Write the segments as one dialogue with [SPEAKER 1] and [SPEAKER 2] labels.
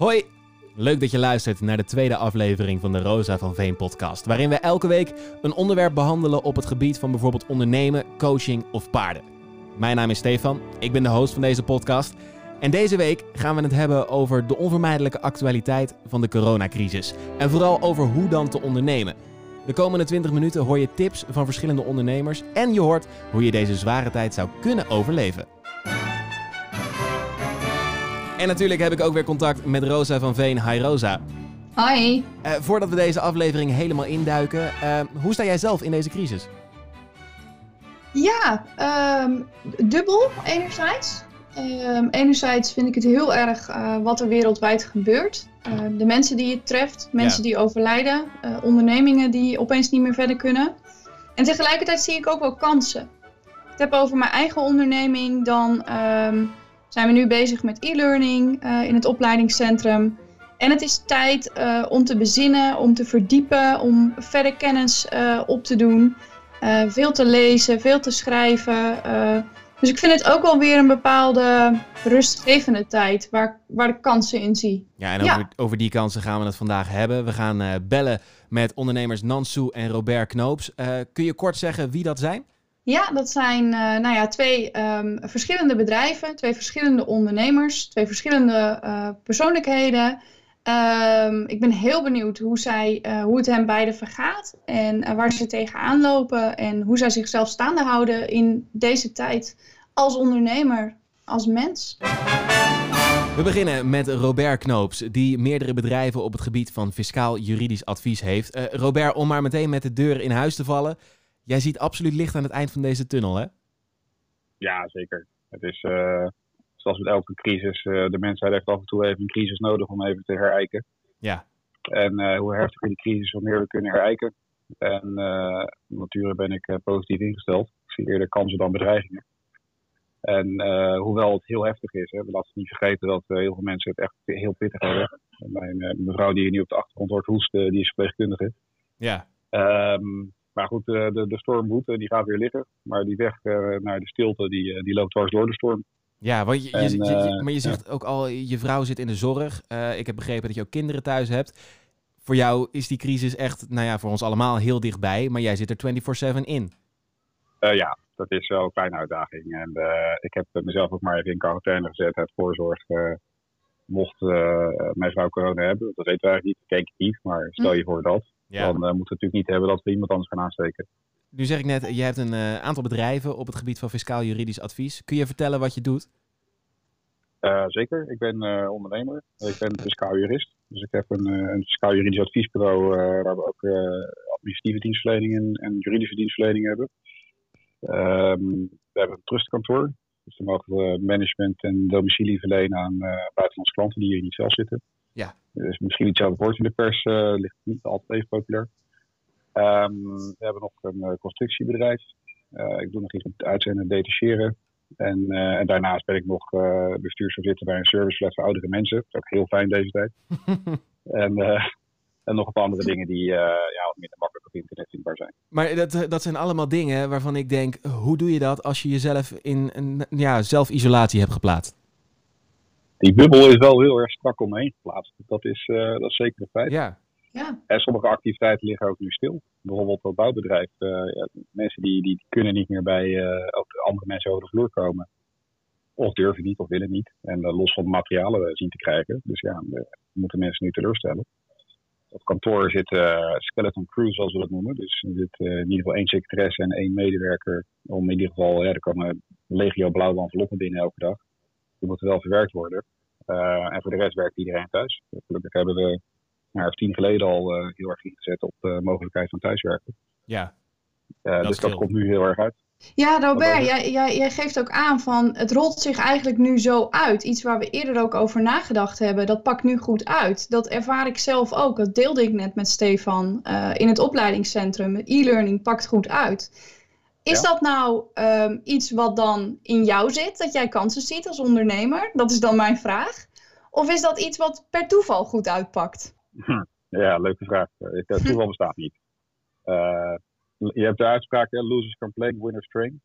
[SPEAKER 1] Hoi! Leuk dat je luistert naar de tweede aflevering van de Rosa van Veen podcast, waarin we elke week een onderwerp behandelen op het gebied van bijvoorbeeld ondernemen, coaching of paarden. Mijn naam is Stefan, ik ben de host van deze podcast en deze week gaan we het hebben over de onvermijdelijke actualiteit van de coronacrisis en vooral over hoe dan te ondernemen. De komende 20 minuten hoor je tips van verschillende ondernemers en je hoort hoe je deze zware tijd zou kunnen overleven. En natuurlijk heb ik ook weer contact met Rosa van Veen. Hi Rosa.
[SPEAKER 2] Hoi.
[SPEAKER 1] Voordat we deze aflevering helemaal induiken, hoe sta jij zelf in deze crisis?
[SPEAKER 2] Ja, dubbel enerzijds. Enerzijds vind ik het heel erg wat er wereldwijd gebeurt. De mensen die het treft, mensen die overlijden, ondernemingen die opeens niet meer verder kunnen. En tegelijkertijd zie ik ook wel kansen. Ik het heb over mijn eigen onderneming, dan zijn we nu bezig met e-learning in het opleidingscentrum. En het is tijd om te bezinnen, om te verdiepen, om verder kennis op te doen. Veel te lezen, veel te schrijven. Dus ik vind het ook wel weer een bepaalde rustgevende tijd waar ik kansen in zie.
[SPEAKER 1] Ja, en over die kansen gaan we het vandaag hebben. We gaan bellen met ondernemers Nansu en Robert Knoops. Kun je kort zeggen wie dat zijn?
[SPEAKER 2] Ja, dat zijn twee verschillende bedrijven, twee verschillende ondernemers, twee verschillende persoonlijkheden. Ik ben heel benieuwd hoe het hen beiden vergaat en waar ze tegenaan lopen en hoe zij zichzelf staande houden in deze tijd als ondernemer, als mens.
[SPEAKER 1] We beginnen met Robert Knoops, die meerdere bedrijven op het gebied van fiscaal-juridisch advies heeft. Robert, om maar meteen met de deur in huis te vallen. Jij ziet absoluut licht aan het eind van deze tunnel, hè?
[SPEAKER 3] Ja, zeker. Het is zoals met elke crisis. De mensheid heeft af en toe even een crisis nodig om even te herijken.
[SPEAKER 1] Ja.
[SPEAKER 3] En hoe heftiger die crisis, hoe meer we kunnen herijken. En natuurlijk ben ik positief ingesteld. Ik zie eerder kansen dan bedreigingen. En hoewel het heel heftig is, we laten niet vergeten dat heel veel mensen het echt heel pittig hebben. Mijn mevrouw die je nu op de achtergrond hoort hoesten, die is verpleegkundige.
[SPEAKER 1] Ja.
[SPEAKER 3] Maar goed, de storm woedt, die gaat weer liggen. Maar die weg naar de stilte, die loopt dwars door de storm.
[SPEAKER 1] Ja, want maar je zegt ook al, je vrouw zit in de zorg. Ik heb begrepen dat je ook kinderen thuis hebt. Voor jou is die crisis echt, voor ons allemaal heel dichtbij. Maar jij zit er 24/7 in.
[SPEAKER 3] Ja, dat is wel een kleine uitdaging. En ik heb mezelf ook maar even in quarantaine gezet uit voorzorg. Mocht mijn vrouw corona hebben, dat weten we eigenlijk niet. Dat denk ik niet, maar stel je voor dat. Ja. Dan moeten we natuurlijk niet hebben dat we iemand anders gaan aansteken.
[SPEAKER 1] Nu zeg ik net, je hebt een aantal bedrijven op het gebied van fiscaal-juridisch advies. Kun je vertellen wat je doet?
[SPEAKER 3] Zeker, ik ben ondernemer. Ik ben fiscaal jurist. Dus ik heb een fiscaal-juridisch adviesbureau waar we ook administratieve dienstverlening en juridische dienstverlening hebben. We hebben een trustkantoor. Dus dan mogen we management en domicilie verlenen aan buitenlandse klanten die hier niet zelf zitten. Ja. Dus misschien iets over gehoord in de pers, ligt niet altijd even populair. We hebben nog een constructiebedrijf. Ik doe nog iets met uitzenden en detacheren. En daarnaast ben ik nog bestuursvoorzitter bij een serviceflat voor oudere mensen. Dat is ook heel fijn deze tijd. En nog een paar andere dingen die wat minder makkelijk op internet vindbaar zijn.
[SPEAKER 1] Maar dat zijn allemaal dingen waarvan ik denk, hoe doe je dat als je jezelf in zelfisolatie hebt geplaatst?
[SPEAKER 3] Die bubbel is wel heel erg strak omheen geplaatst. Dat is zeker een feit.
[SPEAKER 1] Ja.
[SPEAKER 3] En sommige activiteiten liggen ook nu stil. Bijvoorbeeld het bouwbedrijf. Mensen die kunnen niet meer bij andere mensen over de vloer komen. Of durven niet, of willen niet. En los van de materialen zien te krijgen. Dus we moeten mensen nu teleurstellen. Op kantoor zit skeleton crew, zoals we dat noemen. Dus er zit in ieder geval 1 secretaresse en 1 medewerker. Om in ieder geval, er komen legio blauwe enveloppen binnen elke dag. Die moeten wel verwerkt worden. En voor de rest werkt iedereen thuis. Gelukkig hebben we of 10 geleden al heel erg ingezet op de mogelijkheid van thuiswerken.
[SPEAKER 1] Ja.
[SPEAKER 3] Dus dat komt nu heel erg uit.
[SPEAKER 2] Ja, Robert, jij geeft ook aan van het rolt zich eigenlijk nu zo uit. Iets waar we eerder ook over nagedacht hebben, dat pakt nu goed uit. Dat ervaar ik zelf ook, dat deelde ik net met Stefan in het opleidingscentrum. E-learning pakt goed uit. Is dat nou iets wat dan in jou zit, dat jij kansen ziet als ondernemer? Dat is dan mijn vraag. Of is dat iets wat per toeval goed uitpakt?
[SPEAKER 3] Ja, leuke vraag. Toeval bestaat niet. Je hebt de uitspraak, losers complain, winners train.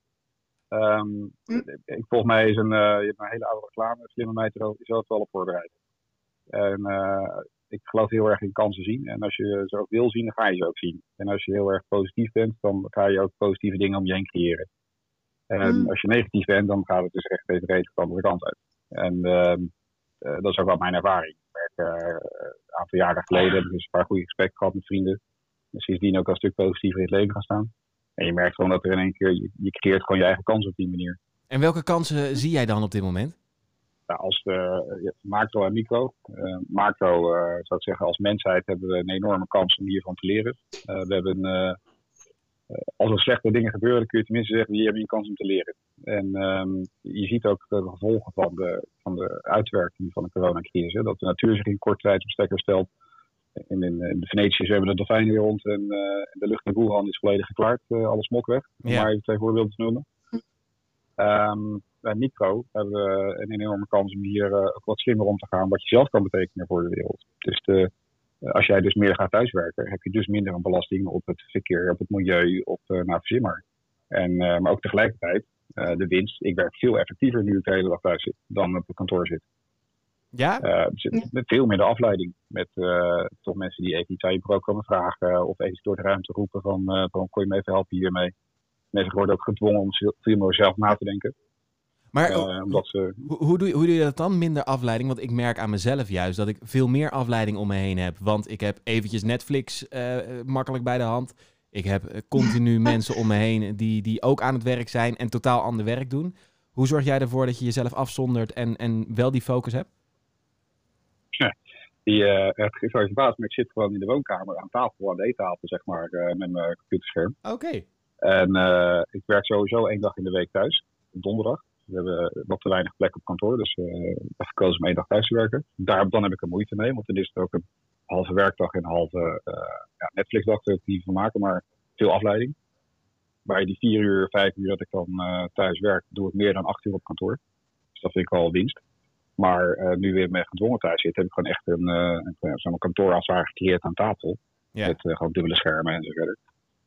[SPEAKER 3] Volgens mij is je hebt een hele oude reclame. Slimme meid er zelf wel op voorbereid. En ik geloof heel erg in kansen zien. En als je ze ook wil zien, dan ga je ze ook zien. En als je heel erg positief bent, dan ga je ook positieve dingen om je heen creëren. En als je negatief bent, dan gaat het dus echt even redelijk de andere kant uit. En dat is ook wel mijn ervaring. Ik werk een aantal jaren geleden heb ik dus een paar goede gesprekken gehad met vrienden. En sindsdien ook een stuk positiever in het leven gaan staan. En je merkt gewoon dat er in één keer, je creëert gewoon je eigen kansen op die manier.
[SPEAKER 1] En welke kansen zie jij dan op dit moment?
[SPEAKER 3] Nou, als macro en micro. Macro, zou ik zeggen, als mensheid hebben we een enorme kans om hiervan te leren. We hebben, als er slechte dingen gebeuren, dan kun je tenminste zeggen, hier heb je een kans om te leren. En je ziet ook de gevolgen van de uitwerking van de coronacrisis. Hè? Dat de natuur zich in korte tijd op stekker stelt. In de Venetiërs hebben de dolfijnen weer rond en de lucht in Wuhan is volledig geklaard. Alle smok weg, om maar even 2 voorbeelden te noemen. Bij micro hebben we een enorme kans om hier ook wat slimmer om te gaan, wat je zelf kan betekenen voor de wereld. Dus als jij dus meer gaat thuiswerken, heb je dus minder een belasting op het verkeer, op het milieu, verzin maar. Maar ook tegelijkertijd de winst. Ik werk veel effectiever nu ik de hele dag thuis zit dan op het kantoor zit.
[SPEAKER 1] Ja?
[SPEAKER 3] Met veel minder afleiding. Met toch mensen die even iets aan je bureau komen vragen of even door de ruimte roepen van kon je me even helpen hiermee. Mensen worden ook gedwongen om veel meer zelf na te denken.
[SPEAKER 1] Maar hoe doe je dat dan? Minder afleiding? Want ik merk aan mezelf juist dat ik veel meer afleiding om me heen heb. Want ik heb eventjes Netflix makkelijk bij de hand. Ik heb continu mensen om me heen die ook aan het werk zijn en totaal ander werk doen. Hoe zorg jij ervoor dat je jezelf afzondert en wel die focus hebt?
[SPEAKER 3] Het is wel verbaasd, maar ik zit gewoon in de woonkamer aan tafel, aan de eettafel, zeg maar, met mijn computerscherm.
[SPEAKER 1] Oké.
[SPEAKER 3] En ik werk sowieso 1 dag in de week thuis, op donderdag. We hebben wat te weinig plek op kantoor, dus ik heb gekozen om 1 dag thuis te werken. Dan heb ik er moeite mee, want dan is het ook een halve werkdag en een halve Netflix-dag, daar niet van maken, maar veel afleiding. Bij die 4 uur, 5 uur dat ik dan thuis werk, doe ik meer dan 8 uur op kantoor. Dus dat vind ik wel winst. Maar nu weer met gedwongen thuis zit, heb ik gewoon echt zo'n kantoor als het ware gecreëerd aan tafel. Ja. Met gewoon dubbele schermen en zo verder.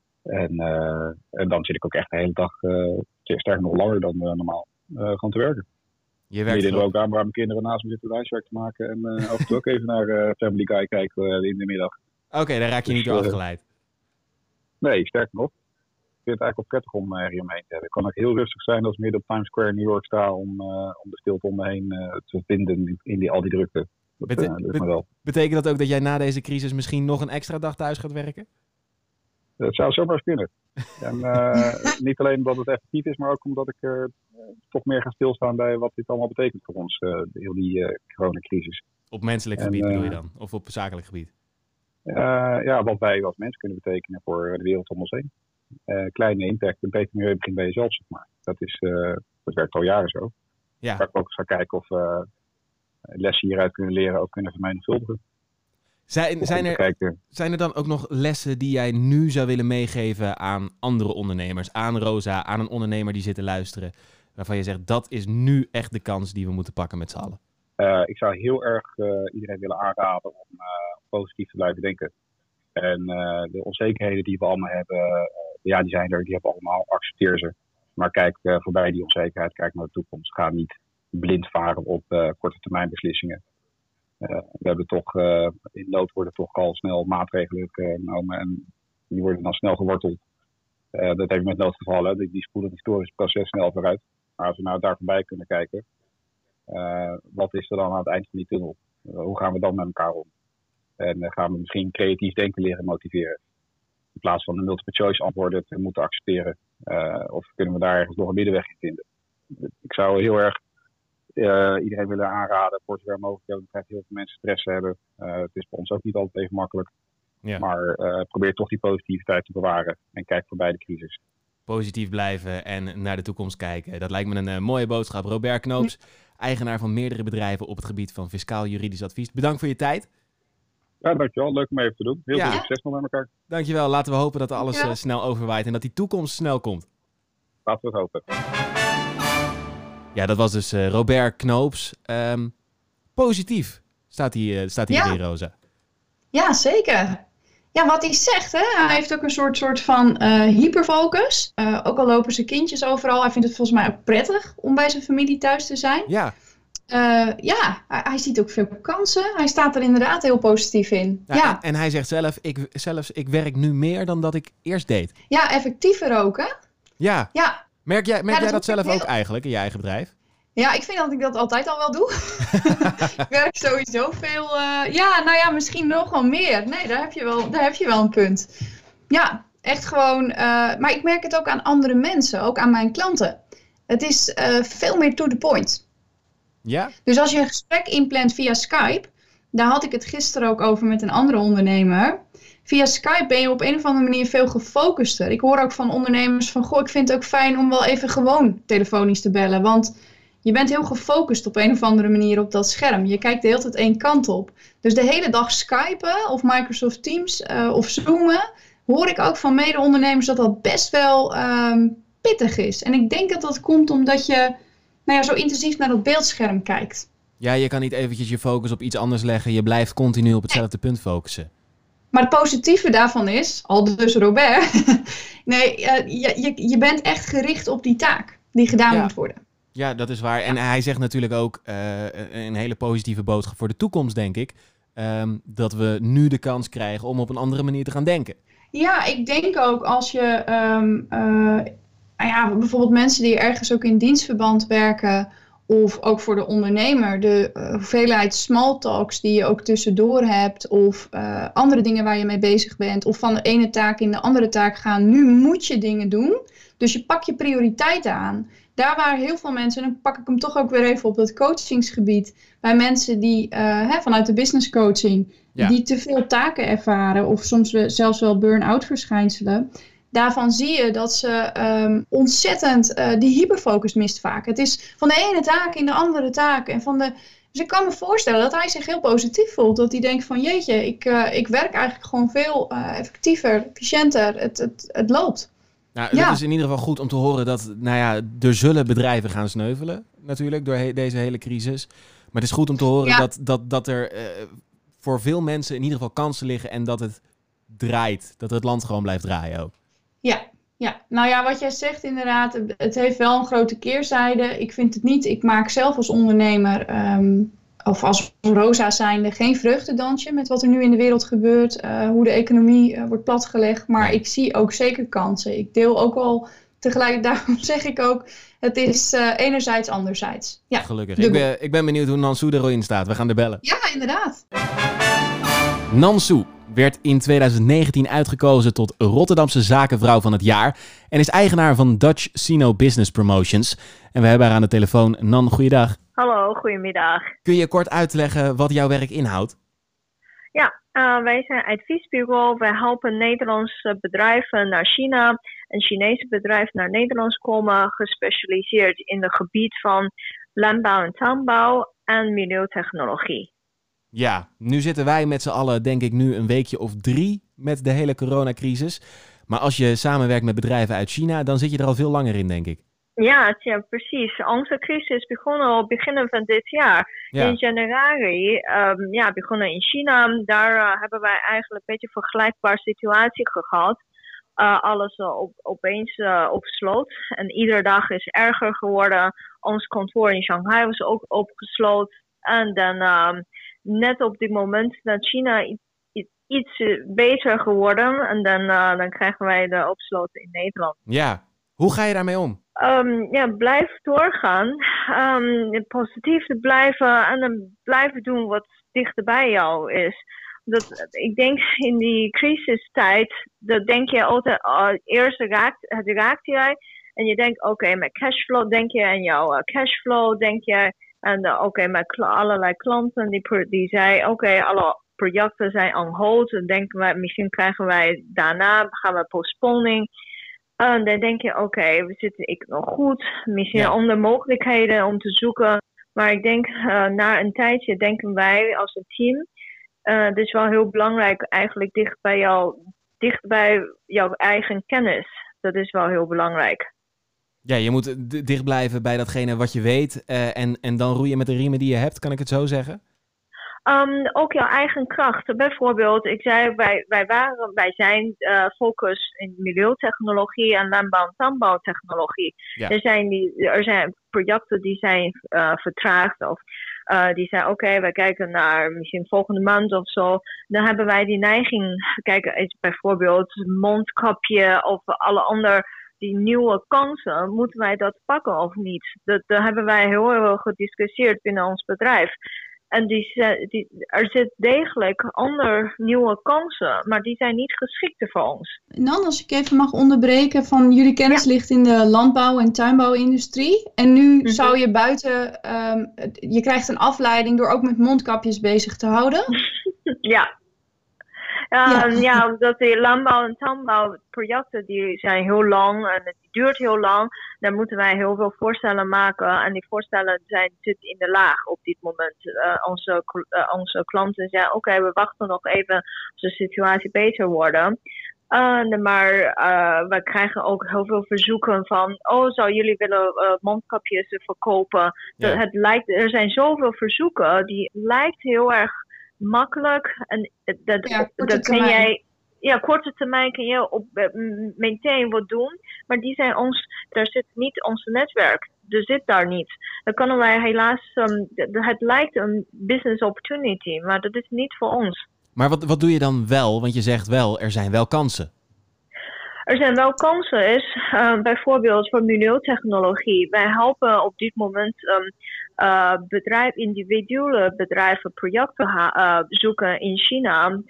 [SPEAKER 3] En dan zit ik ook echt de hele dag, sterker nog langer dan normaal, gewoon te werken.
[SPEAKER 1] Je werkt
[SPEAKER 3] midden in de woonkamer waar mijn kinderen naast me zitten huiswerk te maken. En af en toe ook even naar Family Guy kijken in de middag.
[SPEAKER 1] Oké, daar raak je niet door afgeleid.
[SPEAKER 3] Nee, sterker nog. Ik vind het eigenlijk wel prettig om hier omheen te hebben. Het kan ook heel rustig zijn als ik midden op Times Square in New York sta om de stilte om me heen te vinden in al die drukte.
[SPEAKER 1] Betekent dat ook dat jij na deze crisis misschien nog een extra dag thuis gaat werken?
[SPEAKER 3] Dat zou zomaar eens kunnen. En niet alleen omdat het effectief is, maar ook omdat ik toch meer ga stilstaan bij wat dit allemaal betekent voor ons, heel die coronacrisis.
[SPEAKER 1] Op menselijk gebied bedoel je dan? Of op zakelijk gebied?
[SPEAKER 3] Wat wij als mens kunnen betekenen voor de wereld om ons heen. Kleine impact, een beter milieu begint bij jezelf, zeg maar. Dat werkt al jaren zo.
[SPEAKER 1] Ja.
[SPEAKER 3] Waar ik ook eens ga kijken of lessen hieruit kunnen leren, ook kunnen vermenigvuldigen.
[SPEAKER 1] Zijn er dan ook nog lessen die jij nu zou willen meegeven aan andere ondernemers? Aan Rosa, aan een ondernemer die zit te luisteren. Waarvan je zegt, dat is nu echt de kans die we moeten pakken met z'n allen.
[SPEAKER 3] Ik zou heel erg iedereen willen aanraden om positief te blijven denken. En de onzekerheden die we allemaal hebben, die zijn er, die hebben we allemaal. Accepteer ze. Maar kijk voorbij die onzekerheid, kijk naar de toekomst. Ga niet blind varen op korte termijn beslissingen. We hebben toch, in nood worden toch al snel maatregelen genomen en die worden dan snel geworteld. Dat heeft met noodgevallen, die spoelen het historische proces snel vooruit. Maar als we nou daar voorbij kunnen kijken, wat is er dan aan het eind van die tunnel? Hoe gaan we dan met elkaar om? En gaan we misschien creatief denken leren motiveren? In plaats van de multiple choice antwoorden te moeten accepteren. Of kunnen we daar ergens nog een middenweg in vinden? Ik zou heel erg iedereen willen aanraden, voor zover mogelijk. We krijgen heel veel mensen stress hebben. Het is voor ons ook niet altijd even makkelijk. Ja. Maar probeer toch die positiviteit te bewaren en kijk voorbij de crisis.
[SPEAKER 1] Positief blijven en naar de toekomst kijken. Dat lijkt me een mooie boodschap. Robert Knoops, eigenaar van meerdere bedrijven op het gebied van fiscaal-juridisch advies. Bedankt voor je tijd.
[SPEAKER 3] Ja, dankjewel. Leuk om even te doen. Heel veel succes nog met elkaar.
[SPEAKER 1] Dankjewel. Laten we hopen dat alles snel overwaait en dat die toekomst snel komt.
[SPEAKER 3] Laten we het hopen.
[SPEAKER 1] Ja, dat was dus Robert Knoops. Positief staat hier weer, Rosa.
[SPEAKER 2] Ja, zeker. Ja, wat hij zegt, hè? Hij heeft ook een soort van hyperfocus. Ook al lopen zijn kindjes overal. Hij vindt het volgens mij ook prettig om bij zijn familie thuis te zijn.
[SPEAKER 1] Ja.
[SPEAKER 2] Ja, hij ziet ook veel kansen. Hij staat er inderdaad heel positief in. Ja.
[SPEAKER 1] En hij zegt zelf, ik werk nu meer dan dat ik eerst deed.
[SPEAKER 2] Ja, effectiever ook, hè?
[SPEAKER 1] Ja. Merk jij dat zelf ook
[SPEAKER 2] heel...
[SPEAKER 1] eigenlijk in je eigen bedrijf?
[SPEAKER 2] Ja, ik vind dat ik dat altijd al wel doe. Ik werk sowieso veel. Misschien nog wel meer. Nee, daar heb je wel een punt. Ja, echt gewoon. Maar ik merk het ook aan andere mensen, ook aan mijn klanten. Het is veel meer to the point.
[SPEAKER 1] Ja?
[SPEAKER 2] Dus als je een gesprek inplant via Skype, daar had ik het gisteren ook over met een andere ondernemer. Via Skype ben je op een of andere manier veel gefocuster. Ik hoor ook van ondernemers van, ik vind het ook fijn om wel even gewoon telefonisch te bellen. Want je bent heel gefocust op een of andere manier op dat scherm. Je kijkt de hele tijd één kant op. Dus de hele dag Skypen of Microsoft Teams of Zoomen, hoor ik ook van mede-ondernemers dat dat best wel pittig is. En ik denk dat dat komt omdat je zo intensief naar dat beeldscherm kijkt.
[SPEAKER 1] Ja, je kan niet eventjes je focus op iets anders leggen. Je blijft continu op hetzelfde punt focussen.
[SPEAKER 2] Maar het positieve daarvan is, al dus Robert, je bent echt gericht op die taak die gedaan moet worden.
[SPEAKER 1] Ja, dat is waar. En hij zegt natuurlijk ook een hele positieve boodschap voor de toekomst, denk ik. Dat we nu de kans krijgen om op een andere manier te gaan denken. Ja,
[SPEAKER 2] ik denk ook als je bijvoorbeeld mensen die ergens ook in dienstverband werken, of ook voor de ondernemer, de hoeveelheid small talks die je ook tussendoor hebt, of andere dingen waar je mee bezig bent, of van de ene taak in de andere taak gaan. Nu moet je dingen doen, dus je pakt je prioriteiten aan. Daar waar heel veel mensen, en dan pak ik hem toch ook weer even op het coachingsgebied, bij mensen die vanuit de business coaching, die te veel taken ervaren, of soms zelfs wel burn-out verschijnselen. Daarvan zie je dat ze ontzettend die hyperfocus mist vaak. Het is van de ene taak in de andere taak. Dus ik kan me voorstellen dat hij zich heel positief voelt. Dat hij denkt van jeetje, ik werk eigenlijk gewoon veel effectiever, efficiënter. Het loopt.
[SPEAKER 1] Nou, dat is in ieder geval goed om te horen dat er zullen bedrijven gaan sneuvelen natuurlijk door deze hele crisis. Maar het is goed om te horen dat er voor veel mensen in ieder geval kansen liggen en dat het draait. Dat het land gewoon blijft draaien ook.
[SPEAKER 2] Ja, wat jij zegt inderdaad, het heeft wel een grote keerzijde. Ik vind het niet, ik maak zelf als ondernemer of als Rosa zijnde geen vreugdedansje met wat er nu in de wereld gebeurt. Hoe de economie wordt platgelegd, maar ik zie ook zeker kansen. Ik deel ook al tegelijk, daarom zeg ik ook, het is enerzijds anderzijds. Ja,
[SPEAKER 1] gelukkig. Ik ben benieuwd hoe Nansou er al in staat. We gaan er bellen.
[SPEAKER 2] Ja, inderdaad.
[SPEAKER 1] Nansou werd in 2019 uitgekozen tot Rotterdamse zakenvrouw van het jaar en is eigenaar van Dutch Sino Business Promotions. En we hebben haar aan de telefoon. Nan, goeiedag.
[SPEAKER 4] Hallo, goedemiddag.
[SPEAKER 1] Kun je kort uitleggen wat jouw werk inhoudt?
[SPEAKER 4] Ja, wij zijn adviesbureau. Wij helpen Nederlandse bedrijven naar China en Chinese bedrijven naar Nederland komen, gespecialiseerd in het gebied van landbouw en tuinbouw en milieutechnologie.
[SPEAKER 1] Ja, nu zitten wij met z'n allen denk ik nu een weekje of 3 met de hele coronacrisis. Maar als je samenwerkt met bedrijven uit China, dan zit je er al veel langer in, denk ik.
[SPEAKER 4] Ja, precies. Onze crisis begon al begin van dit jaar. Ja. In januari begonnen in China. Daar hebben wij eigenlijk een beetje een vergelijkbare situatie gehad. Alles opeens op slot. En iedere dag is erger geworden. Ons kantoor in Shanghai was ook opgesloten. En dan net op dit moment dat China iets beter geworden. En dan krijgen wij de opsloten in Nederland.
[SPEAKER 1] Ja, hoe ga je daarmee om?
[SPEAKER 4] Blijf doorgaan. Positief te blijven en dan blijven doen wat dichter bij jou is. Ik denk in die crisistijd, dat denk je altijd, eerst raakt jij. En je denkt, oké, met cashflow denk je en jouw cashflow denk je. En met allerlei klanten die zeiden, alle projecten zijn on hold. Dan denken wij, misschien krijgen wij daarna, gaan we postponing. En dan denk je, we zitten nog goed. Misschien andere mogelijkheden om te zoeken. Maar ik denk, na een tijdje denken wij als een team. Het is wel heel belangrijk eigenlijk dicht bij jouw eigen kennis. Dat is wel heel belangrijk.
[SPEAKER 1] Ja, je moet dicht blijven bij datgene wat je weet. En dan roeien met de riemen die je hebt, kan ik het zo zeggen?
[SPEAKER 4] Ook jouw eigen kracht. Bijvoorbeeld, ik zei, wij zijn focus in milieutechnologie en landbouw- en tuinbouwtechnologie.
[SPEAKER 1] Ja.
[SPEAKER 4] Er zijn projecten die zijn vertraagd of die zijn wij kijken naar misschien volgende maand of zo. Dan hebben wij die neiging, kijk, bijvoorbeeld mondkapje of alle andere die nieuwe kansen, moeten wij dat pakken of niet? Dat hebben wij heel erg gediscussieerd binnen ons bedrijf. En er zit degelijk andere nieuwe kansen, maar die zijn niet geschikt voor ons.
[SPEAKER 2] En dan, als ik even mag onderbreken, van jullie kennis ligt in de landbouw- en tuinbouwindustrie. En nu zou je buiten, je krijgt een afleiding door ook met mondkapjes bezig te houden.
[SPEAKER 4] Ja. Omdat die landbouw- en tuinbouwprojecten die zijn heel lang en het duurt heel lang. Daar moeten wij heel veel voorstellen maken. En die voorstellen zitten in de laag op dit moment. Onze klanten zeggen, we wachten nog even als de situatie beter wordt. Maar we krijgen ook heel veel verzoeken van, zou jullie willen mondkapjes verkopen?
[SPEAKER 1] Ja.
[SPEAKER 4] Er zijn zoveel verzoeken, die lijkt heel erg makkelijk en dat kan jij, korte termijn kan je meteen wat doen, maar daar zit niet ons netwerk, er zit daar niet. Dan kunnen wij helaas, het lijkt een business opportunity, maar dat is niet voor ons.
[SPEAKER 1] Maar wat doe je dan wel? Want je zegt wel, er zijn wel kansen.
[SPEAKER 4] Er zijn wel kansen, bijvoorbeeld voor milieutechnologie. Wij helpen op dit moment individuele bedrijven projecten zoeken in China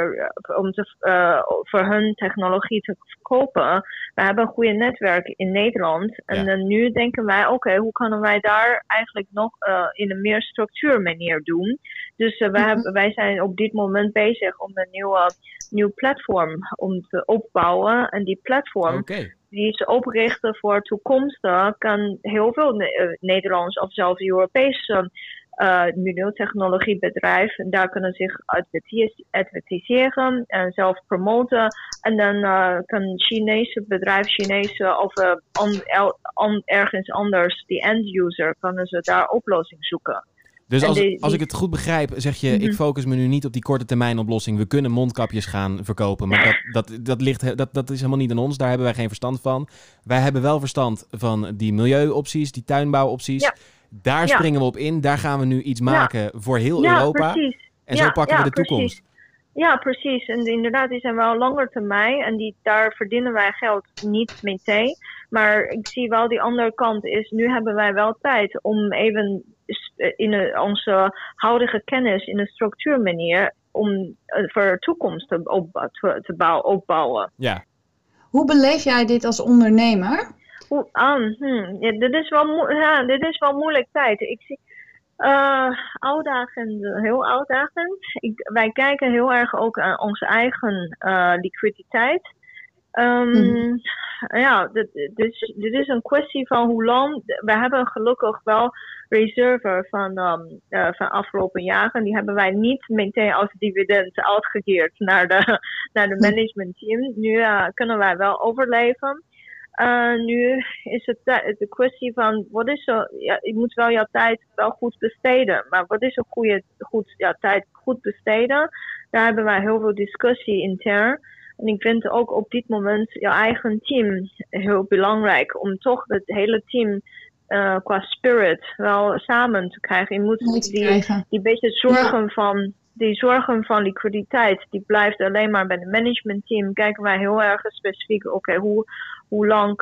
[SPEAKER 4] voor hun technologie te verkopen. We hebben een goede netwerk in Nederland. En nu denken wij, hoe kunnen wij daar eigenlijk nog in een meer structuurmanier doen. Dus wij zijn op dit moment bezig om een nieuw platform om te opbouwen. En die platform die is oprichten voor toekomsten kan heel veel Nederlands of zelfs Europese milieutechnologiebedrijf. En daar kunnen zich advertiseren en zelf promoten. En dan kan Chinese bedrijf, of ergens anders, die end user, kunnen ze daar oplossing zoeken.
[SPEAKER 1] Dus als ik het goed begrijp, zeg je, ik focus me nu niet op die korte termijn oplossing. We kunnen mondkapjes gaan verkopen, maar dat is helemaal niet aan ons. Daar hebben wij geen verstand van. Wij hebben wel verstand van die milieuopties, die tuinbouwopties. Ja. Daar springen we op in. Daar gaan we nu iets maken voor heel Europa. Precies. En zo pakken we de toekomst.
[SPEAKER 4] Ja, precies. En inderdaad, die zijn wel langer termijn. En daar verdienen wij geld niet meteen. Maar ik zie wel die andere kant is, nu hebben wij wel tijd om even in onze huidige kennis in een structuurmanier om voor toekomst te opbouwen.
[SPEAKER 1] Ja.
[SPEAKER 4] Hoe
[SPEAKER 2] beleef jij dit als ondernemer?
[SPEAKER 4] Dit is wel moeilijk tijd. Ik zie heel uitdagend. Wij kijken heel erg ook aan onze eigen liquiditeit. Dit is een kwestie van hoe lang. We hebben gelukkig wel reserve van afgelopen jaren. Die hebben wij niet meteen als dividend uitgekeerd naar de managementteam. Nu kunnen wij wel overleven. Nu is het de kwestie van je moet wel jouw tijd wel goed besteden. Maar wat is een tijd goed besteden? Daar hebben wij heel veel discussie intern. En ik vind ook op dit moment jouw eigen team heel belangrijk. Om toch het hele team qua spirit wel samen te krijgen. Je moet die beetje zorgen van liquiditeit, die blijft alleen maar bij het managementteam. Kijken wij heel erg specifiek, hoe lang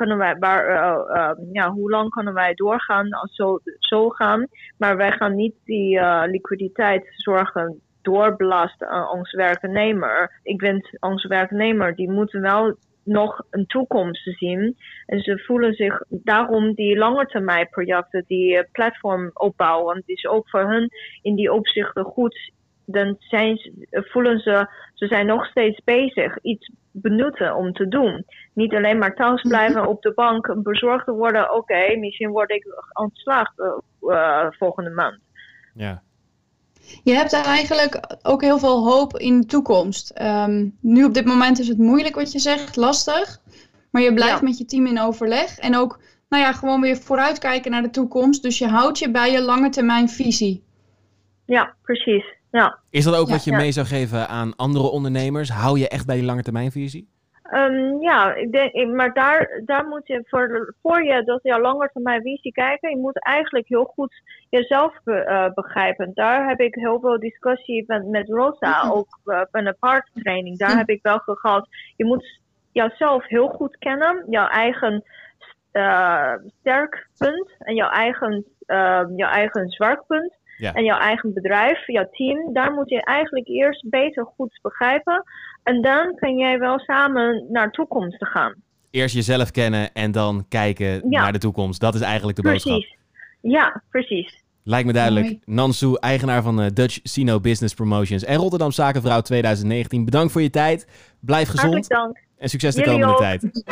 [SPEAKER 4] kunnen wij doorgaan als zo gaan. Maar wij gaan niet die liquiditeitszorgen doorbelasten aan onze werknemer. Ik vind onze werknemer, die moeten wel nog een toekomst zien. En ze voelen zich daarom die langetermijn projecten, die platform opbouwen. Die is ook voor hun in die opzichten goed. Dan voelen ze zijn nog steeds bezig iets benutten om te doen. Niet alleen maar thuis blijven op de bank bezorgd te worden. Misschien word ik ontslagen volgende maand.
[SPEAKER 1] Ja.
[SPEAKER 2] Je hebt eigenlijk ook heel veel hoop in de toekomst. Nu op dit moment is het moeilijk wat je zegt, lastig. Maar je blijft met je team in overleg. En ook gewoon weer vooruitkijken naar de toekomst. Dus je houdt je bij je lange termijn visie.
[SPEAKER 4] Ja, precies. Ja.
[SPEAKER 1] Is dat ook
[SPEAKER 2] Ja,
[SPEAKER 1] wat je mee zou geven aan andere ondernemers? Hou je echt bij die langetermijnvisie?
[SPEAKER 4] Ja, ik denk, maar daar moet je voor je dat jouw langetermijnvisie kijken, je moet eigenlijk heel goed jezelf begrijpen. Daar heb ik heel veel discussie met Rosa, ook bij de paardtraining. Daar heb ik wel gehad. Je moet jouzelf heel goed kennen, jouw eigen sterk punt en jouw eigen zwak punt.
[SPEAKER 1] Ja.
[SPEAKER 4] En jouw eigen bedrijf, jouw team, daar moet je eigenlijk eerst beter goed begrijpen. En dan kan jij wel samen naar de toekomst gaan.
[SPEAKER 1] Eerst jezelf kennen en dan kijken naar de toekomst. Dat is eigenlijk de boodschap.
[SPEAKER 4] Precies. Ja, precies.
[SPEAKER 1] Lijkt me duidelijk.
[SPEAKER 2] Mooi.
[SPEAKER 1] Nansu, eigenaar van Dutch Sino Business Promotions en Rotterdam Zakenvrouw 2019. Bedankt voor je tijd. Blijf gezond.
[SPEAKER 4] Hartelijk dank.
[SPEAKER 1] En succes de
[SPEAKER 4] Jullie
[SPEAKER 1] komende
[SPEAKER 4] ook.
[SPEAKER 1] tijd.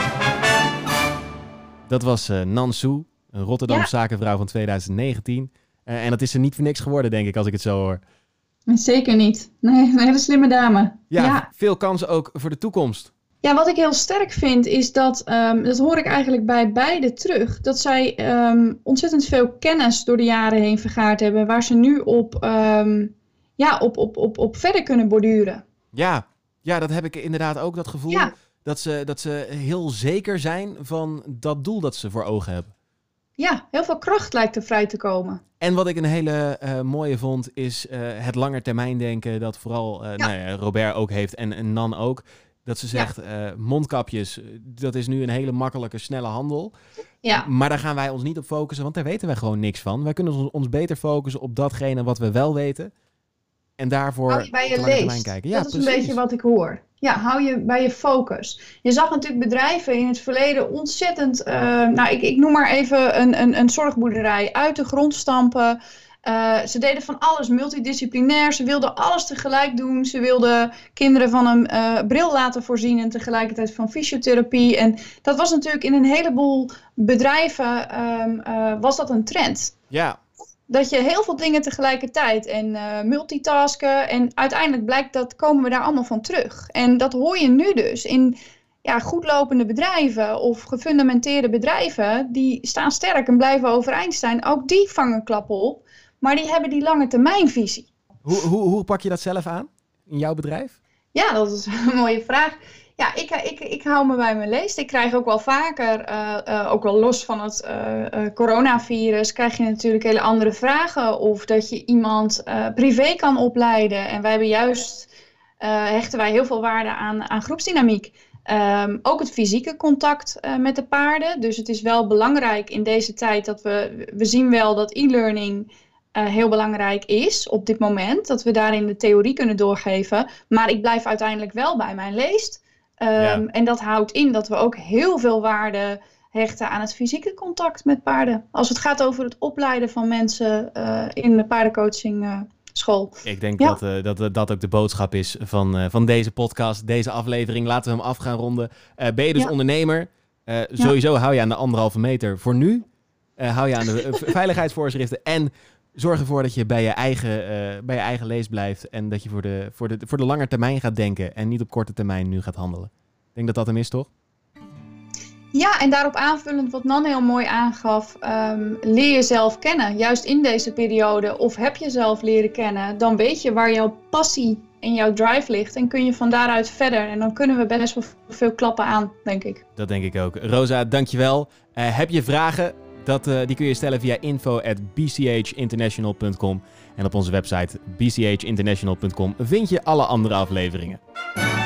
[SPEAKER 1] Dat was Nansu, een Rotterdam Zakenvrouw van 2019. En dat is er niet voor niks geworden, denk ik, als ik het zo hoor.
[SPEAKER 2] Zeker niet. Nee, een hele slimme dame.
[SPEAKER 1] Ja, veel kansen ook voor de toekomst.
[SPEAKER 2] Ja, wat ik heel sterk vind is dat hoor ik eigenlijk bij beide terug, dat zij ontzettend veel kennis door de jaren heen vergaard hebben, waar ze nu op verder kunnen borduren.
[SPEAKER 1] Ja, dat heb ik inderdaad ook, dat gevoel.
[SPEAKER 2] Ja.
[SPEAKER 1] Dat ze heel zeker zijn van dat doel dat ze voor ogen hebben.
[SPEAKER 2] Ja, heel veel kracht lijkt er vrij te komen.
[SPEAKER 1] En wat ik een hele mooie vond, is het langetermijndenken dat vooral Robert ook heeft en Nan ook. Dat ze zegt, mondkapjes, dat is nu een hele makkelijke, snelle handel.
[SPEAKER 2] Ja.
[SPEAKER 1] Maar daar gaan wij ons niet op focussen, want daar weten wij gewoon niks van. Wij kunnen ons beter focussen op datgene wat we wel weten. En daarvoor
[SPEAKER 2] Hou je bij
[SPEAKER 1] op
[SPEAKER 2] je
[SPEAKER 1] de lange termijn
[SPEAKER 2] leest.
[SPEAKER 1] kijken.
[SPEAKER 2] Dat is een beetje wat ik hoor. Ja, hou je bij je focus. Je zag natuurlijk bedrijven in het verleden ontzettend... ik noem maar even een zorgboerderij uit de grond stampen. Ze deden van alles multidisciplinair. Ze wilden alles tegelijk doen. Ze wilden kinderen van een bril laten voorzien en tegelijkertijd van fysiotherapie. En dat was natuurlijk in een heleboel bedrijven was dat een trend.
[SPEAKER 1] Ja.
[SPEAKER 2] Dat je heel veel dingen tegelijkertijd en multitasken. En uiteindelijk blijkt dat komen we daar allemaal van terug. En dat hoor je nu dus in goedlopende bedrijven of gefundamenteerde bedrijven. Die staan sterk en blijven overeind staan. Ook die vangen klappen op. Maar die hebben die lange termijnvisie.
[SPEAKER 1] Hoe pak je dat zelf aan in jouw bedrijf?
[SPEAKER 2] Ja, dat is een mooie vraag. Ja, ik hou me bij mijn leest. Ik krijg ook wel vaker, ook wel los van het coronavirus, krijg je natuurlijk hele andere vragen. Of dat je iemand privé kan opleiden. En wij hebben juist, hechten wij heel veel waarde aan groepsdynamiek. Ook het fysieke contact met de paarden. Dus het is wel belangrijk in deze tijd dat we zien wel dat e-learning heel belangrijk is op dit moment. Dat we daarin de theorie kunnen doorgeven. Maar ik blijf uiteindelijk wel bij mijn leest. En dat houdt in dat we ook heel veel waarde hechten aan het fysieke contact met paarden. Als het gaat over het opleiden van mensen in de paardencoaching school.
[SPEAKER 1] Ik denk dat ook de boodschap is van deze podcast, deze aflevering. Laten we hem af gaan ronden. Ben je dus ondernemer? Sowieso hou je aan de 1,5 meter voor nu. Hou je aan de veiligheidsvoorschriften en zorg ervoor dat je bij je eigen lees blijft en dat je voor de lange termijn gaat denken en niet op korte termijn nu gaat handelen. Ik denk dat dat hem is, toch?
[SPEAKER 2] Ja, en daarop aanvullend wat Nan heel mooi aangaf, leer jezelf kennen. Juist in deze periode, of heb je zelf leren kennen, dan weet je waar jouw passie en jouw drive ligt en kun je van daaruit verder. En dan kunnen we best wel veel klappen aan, denk ik.
[SPEAKER 1] Dat denk ik ook. Rosa, dankjewel. Heb je vragen? Die kun je stellen via info@bchinternational.com en op onze website bchinternational.com vind je alle andere afleveringen.